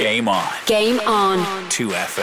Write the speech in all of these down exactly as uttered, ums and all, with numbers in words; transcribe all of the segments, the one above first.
Game On. Game On. two F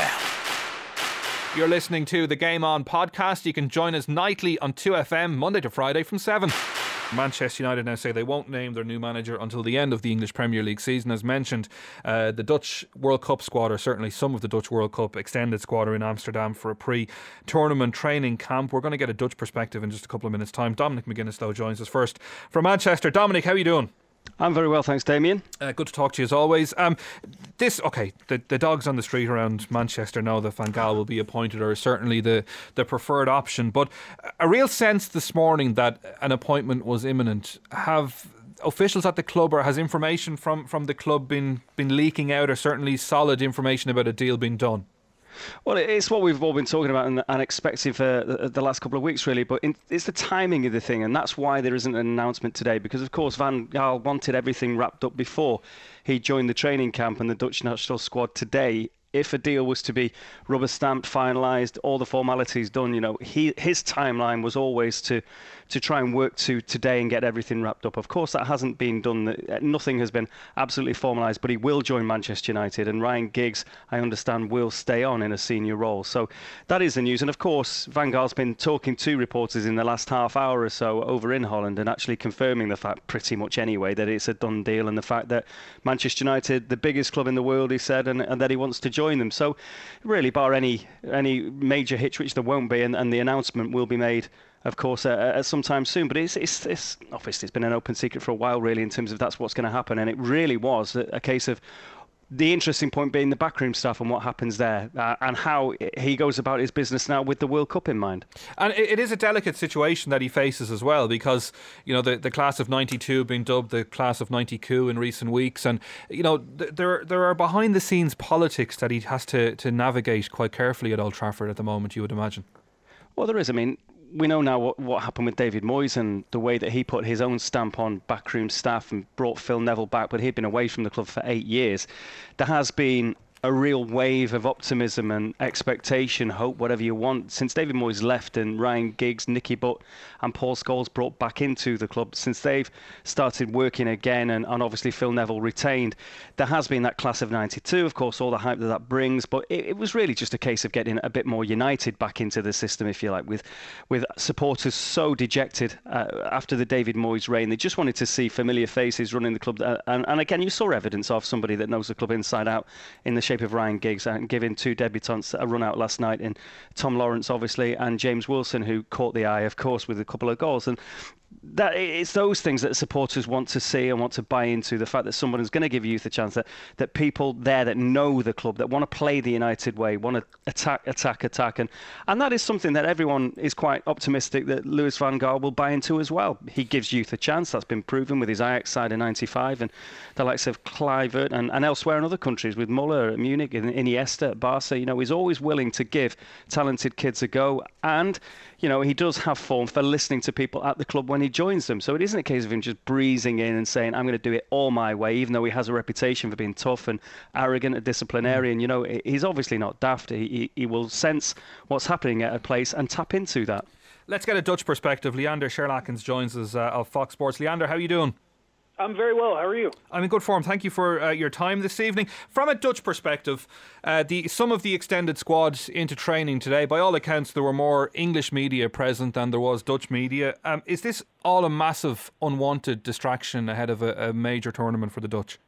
M. You're listening to the Game On podcast. You can join us nightly on two F M, Monday to Friday from seven. Manchester United now say they won't name their new manager until the end of the English Premier League season. As mentioned, uh, the Dutch World Cup squad, or certainly some of the Dutch World Cup extended squad, are in Amsterdam for a pre-tournament training camp. We're going to get a Dutch perspective in just a couple of minutes' time. Dominic McGuinness, though, joins us first from Manchester. Dominic, how are you doing? I'm very well, thanks, Damien. Uh, good to talk to you as always. Um, this, okay, the, the dogs on the street around Manchester know that Van Gaal will be appointed, or is certainly the, the preferred option. But a real sense this morning that an appointment was imminent. Have officials at the club, or has information from, from the club been, been leaking out, or certainly solid information about a deal being done? Well, it's what we've all been talking about and, and expecting for the, the last couple of weeks, really. But in, it's the timing of the thing, and that's why there isn't an announcement today. Because, of course, Van Gaal wanted everything wrapped up before he joined the training camp and the Dutch national squad today. If a deal was to be rubber stamped, finalised, all the formalities done, you know, he his timeline was always to to try and work to today and get everything wrapped up. Of course, that hasn't been done. Nothing has been absolutely formalised, but he will join Manchester United, and Ryan Giggs, I understand, will stay on in a senior role. So that is the news. And of course, Van Gaal's been talking to reporters in the last half hour or so over in Holland, and actually confirming the fact pretty much anyway that it's a done deal, and the fact that Manchester United, the biggest club in the world, he said, and, and that he wants to join them. So really, bar any any major hitch, which there won't be, and, and the announcement will be made, of course, uh, uh, sometime soon. But it's, it's, it's obviously it's been an open secret for a while, really, in terms of that's what's going to happen. And it really was a, a case of the interesting point being the backroom stuff and what happens there, uh, and how he goes about his business now with the World Cup in mind. And it is a delicate situation that he faces as well, because, you know, the, the class of ninety-two being dubbed the class of ninety-two in recent weeks, and, you know, th- there there are behind the scenes politics that he has to, to navigate quite carefully at Old Trafford at the moment, you would imagine. Well, there is. I mean, we know now what, what happened with David Moyes and the way that he put his own stamp on backroom staff and brought Phil Neville back, but he'd been away from the club for eight years. There has been a real wave of optimism and expectation, hope, whatever you want, since David Moyes left and Ryan Giggs, Nicky Butt and Paul Scholes brought back into the club, since they've started working again, and, and obviously Phil Neville retained. There has been that class of ninety-two, of course, all the hype that that brings, but it, it was really just a case of getting a bit more united back into the system, if you like, with with supporters so dejected uh, after the David Moyes reign. They just wanted to see familiar faces running the club, uh, and, and again, you saw evidence of somebody that knows the club inside out in the shape of Ryan Giggs, and giving two debutants a run out last night in Tom Lawrence, obviously, and James Wilson, who caught the eye, of course, with a couple of goals. And that it's those things that supporters want to see and want to buy into, the fact that someone is going to give youth a chance, that, that people there that know the club, that want to play the United way, want to attack, attack, attack. And, and that is something that everyone is quite optimistic that Louis van Gaal will buy into as well. He gives youth a chance. That's been proven with his Ajax side in ninety-five, and the likes of Kluivert, and, and elsewhere in other countries with Muller at Munich, and Iniesta at Barca. You know, he's always willing to give talented kids a go. And, you know, he does have form for listening to people at the club when he joins them. So it isn't a case of him just breezing in and saying, I'm going to do it all my way, even though he has a reputation for being tough and arrogant, a disciplinarian. You know, he's obviously not daft. He, he, he will sense what's happening at a place and tap into that. Let's get a Dutch perspective. Leander Sherlackens joins us uh, of Fox Sports. Leander, how are you doing? I'm very well. How are you? I'm in good form. Thank you for uh, your time this evening. From a Dutch perspective, uh, the some of the extended squad into training today, by all accounts, there were more English media present than there was Dutch media. Um, is this all a massive unwanted distraction ahead of a, a major tournament for the Dutch?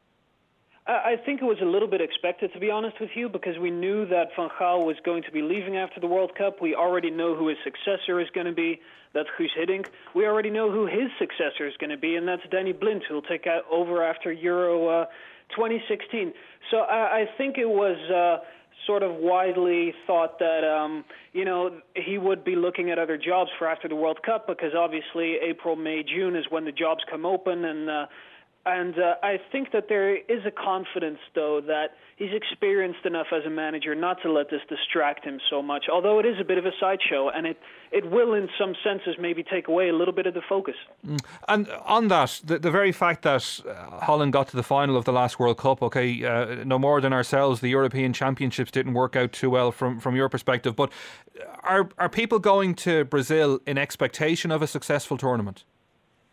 I think it was a little bit expected, to be honest with you, because we knew that Van Gaal was going to be leaving after the World Cup. We already know who his successor is going to be. That's Guus Hiddink. We already know who his successor is going to be, and that's Danny Blind, who will take over after Euro uh, twenty sixteen. So I, I think it was uh, sort of widely thought that, um, you know, he would be looking at other jobs for after the World Cup, because obviously April, May, June is when the jobs come open, and uh, And uh, I think that there is a confidence, though, that he's experienced enough as a manager not to let this distract him so much, although it is a bit of a sideshow, and it, it will, in some senses, maybe take away a little bit of the focus. Mm. And on that, the, the very fact that uh, Holland got to the final of the last World Cup, okay, uh, no more than ourselves, the European Championships didn't work out too well from, from your perspective, but are, are people going to Brazil in expectation of a successful tournament?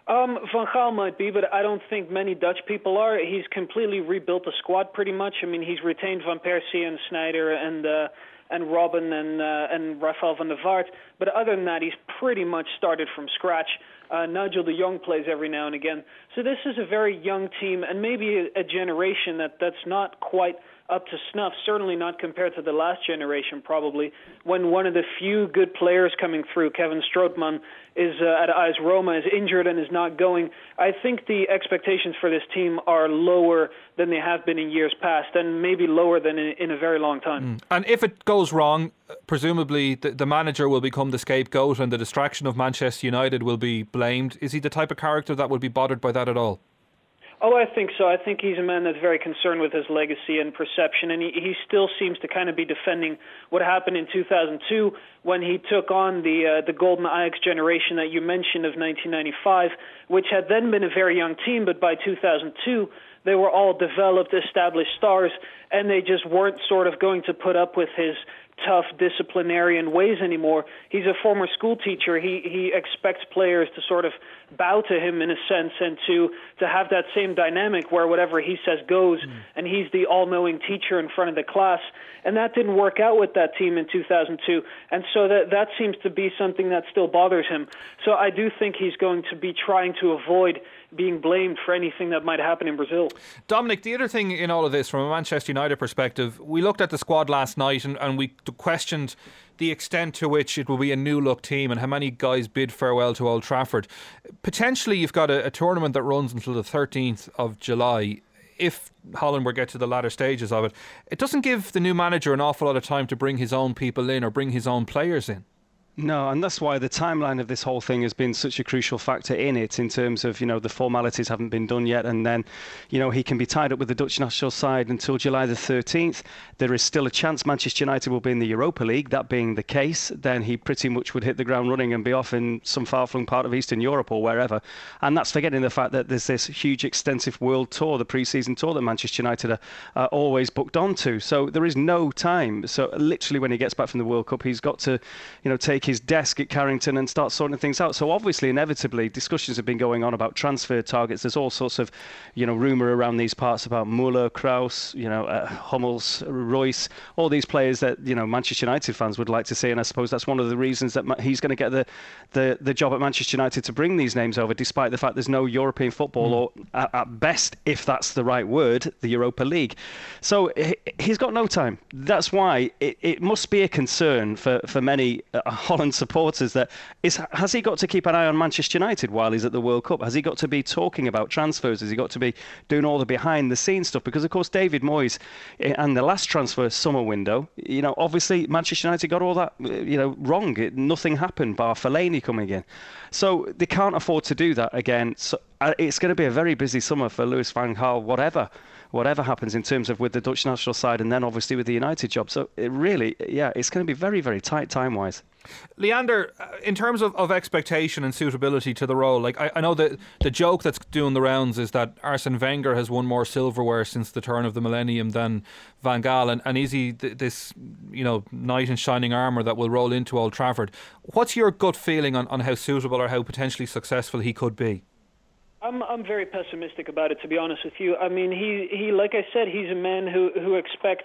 Um, Van Gaal might be, but I don't think many Dutch people are. He's completely rebuilt the squad pretty much. I mean, he's retained Van Persie and Sneijder and uh, and Robben and uh, and Rafael van der Vaart. But other than that, he's pretty much started from scratch. Uh, Nigel de Jong plays every now and again. So this is a very young team and maybe a, a generation that, that's not quite up to snuff, certainly not compared to the last generation probably, when one of the few good players coming through, Kevin Strootman, is uh, at AS Roma, is injured and is not going. I think the expectations for this team are lower than they have been in years past, and maybe lower than in, in a very long time. Mm. And if it goes wrong, presumably the, the manager will become the scapegoat and the distraction of Manchester United will be blamed. Is he the type of character that would be bothered by that at all? Oh, I think so. I think he's a man that's very concerned with his legacy and perception, and he, he still seems to kind of be defending what happened in two thousand two when he took on the uh, the golden Ajax generation that you mentioned of nineteen ninety-five, which had then been a very young team, but by two thousand two they were all developed, established stars, and they just weren't sort of going to put up with his tough disciplinarian ways anymore. He's a former school teacher. He he expects players to sort of bow to him in a sense, and to to have that same dynamic where whatever he says goes, mm. and he's the all-knowing teacher in front of the class. And that didn't work out with that team in two thousand two, and so that that seems to be something that still bothers him. So I do think he's going to be trying to avoid being blamed for anything that might happen in Brazil. Dominic, the other thing in all of this, from a Manchester United perspective, we looked at the squad last night and, and we questioned the extent to which it will be a new-look team and how many guys bid farewell to Old Trafford. Potentially you've got a, a tournament that runs until the thirteenth of July. If Holland were to get to the latter stages of it, it doesn't give the new manager an awful lot of time to bring his own people in or bring his own players in. No, and that's why the timeline of this whole thing has been such a crucial factor in it, in terms of, you know, the formalities haven't been done yet, and then, you know, he can be tied up with the Dutch national side until July the thirteenth. There is still a chance Manchester United will be in the Europa League. That being the case, then he pretty much would hit the ground running and be off in some far-flung part of Eastern Europe or wherever. And that's forgetting the fact that there's this huge extensive world tour, the pre-season tour that Manchester United are uh, always booked onto. So there is no time. So literally when he gets back from the World Cup, he's got to, you know, take his desk at Carrington and start sorting things out. So obviously, inevitably, discussions have been going on about transfer targets. There's all sorts of, you know, rumour around these parts about Muller, Kraus, you know, uh, Hummels, Royce, all these players that, you know, Manchester United fans would like to see. And I suppose that's one of the reasons that ma- he's going to get the, the the job at Manchester United, to bring these names over, despite the fact there's no European football, mm. or at, at best, if that's the right word, the Europa League. So he, he's got no time. That's why it, it must be a concern for, for many uh, Holland supporters that is, has he got to keep an eye on Manchester United while he's at the World Cup? Has he got to be talking about transfers? Has he got to be doing all the behind the scenes stuff? Because of course David Moyes and the last transfer summer window, you know, obviously Manchester United got all that, you know, wrong. It, nothing happened bar Fellaini coming in. So they can't afford to do that again. So uh, it's going to be a very busy summer for Louis van Gaal, whatever whatever happens in terms of with the Dutch national side and then obviously with the United job. So it really, yeah, it's going to be very, very tight time-wise. Leander, in terms of, of expectation and suitability to the role, like I, I know that the joke that's doing the rounds is that Arsene Wenger has won more silverware since the turn of the millennium than Van Gaal, and, and is he th- this, you know, knight in shining armour that will roll into Old Trafford? What's your gut feeling on, on how suitable or how potentially successful he could be? I'm I'm very pessimistic about it, to be honest with you. I mean, he, he like I said, he's a man who, who expects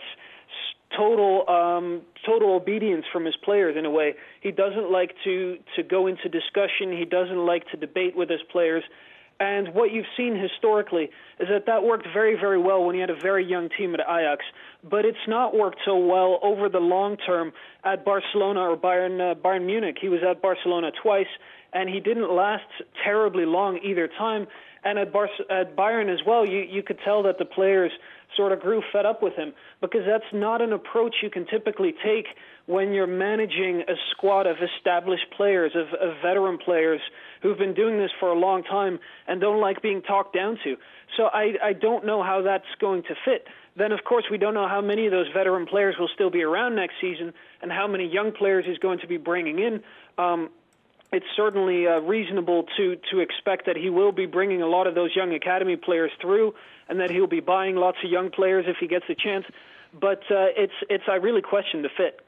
total um, total obedience from his players in a way. He doesn't like to, to go into discussion. He doesn't like to debate with his players. And what you've seen historically is that that worked very, very well when he had a very young team at Ajax. But it's not worked so well over the long term at Barcelona or Bayern, uh, Bayern Munich. He was at Barcelona twice, and he didn't last terribly long either time. And at, Bar- at Bayern as well, you, you could tell that the players sort of grew fed up with him, because that's not an approach you can typically take when you're managing a squad of established players, of, of veteran players who've been doing this for a long time and don't like being talked down to. So I, I don't know how that's going to fit. Then, of course, we don't know how many of those veteran players will still be around next season and how many young players he's going to be bringing in. Um, It's certainly uh, reasonable to, to expect that he will be bringing a lot of those young academy players through, and that he'll be buying lots of young players if he gets the chance. But uh, it's it's I really question the fit.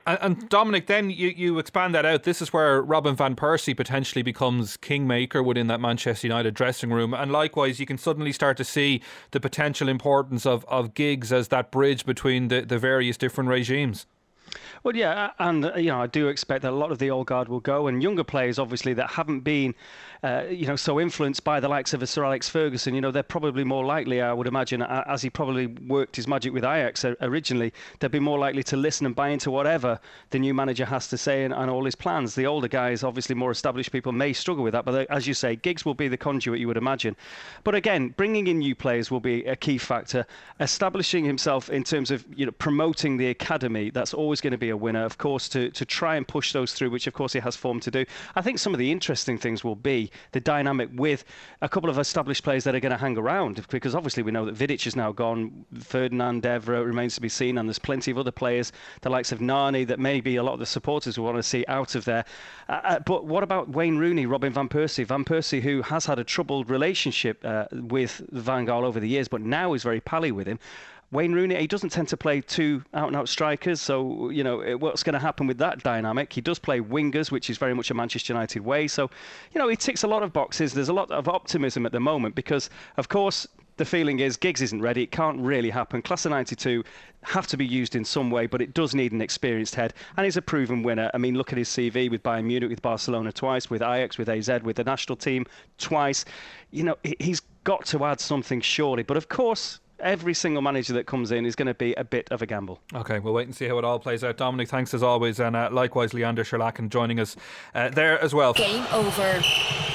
And, and Dominic, then you, you expand that out. This is where Robin van Persie potentially becomes kingmaker within that Manchester United dressing room. And likewise, you can suddenly start to see the potential importance of, of Giggs as that bridge between the, the various different regimes. Well, yeah, and you know, I do expect that a lot of the old guard will go, and younger players, obviously, that haven't been, uh, you know, so influenced by the likes of a Sir Alex Ferguson. You know, they're probably more likely, I would imagine, as he probably worked his magic with Ajax originally, they'd be more likely to listen and buy into whatever the new manager has to say and, and all his plans. The older guys, obviously, more established people, may struggle with that, but as you say, Giggs will be the conduit, you would imagine. But again, bringing in new players will be a key factor. Establishing himself in terms of, you know, promoting the academy, that's always going to be a winner, of course, to, to try and push those through, which of course he has form to do. I think some of the interesting things will be the dynamic with a couple of established players that are going to hang around, because obviously we know that Vidic is now gone, Ferdinand, Evra remains to be seen, and there's plenty of other players, the likes of Nani, that maybe a lot of the supporters will want to see out of there. Uh, but what about Wayne Rooney, Robin van Persie? Van Persie, who has had a troubled relationship uh, with Van Gaal over the years, but now is very pally with him. Wayne Rooney, he doesn't tend to play two out-and-out strikers, so, you know, what's going to happen with that dynamic? He does play wingers, which is very much a Manchester United way. So, you know, he ticks a lot of boxes. There's a lot of optimism at the moment because, of course, the feeling is Giggs isn't ready. It can't really happen. Class of ninety-two have to be used in some way, but it does need an experienced head. And he's a proven winner. I mean, look at his C V with Bayern Munich, with Barcelona twice, with Ajax, with A Z, with the national team twice. You know, he's got to add something surely. But of course, every single manager that comes in is going to be a bit of a gamble. OK, we'll wait and see how it all plays out. Dominic, thanks as always. And uh, likewise, Leander Sherlachan joining us uh, there as well. Game over.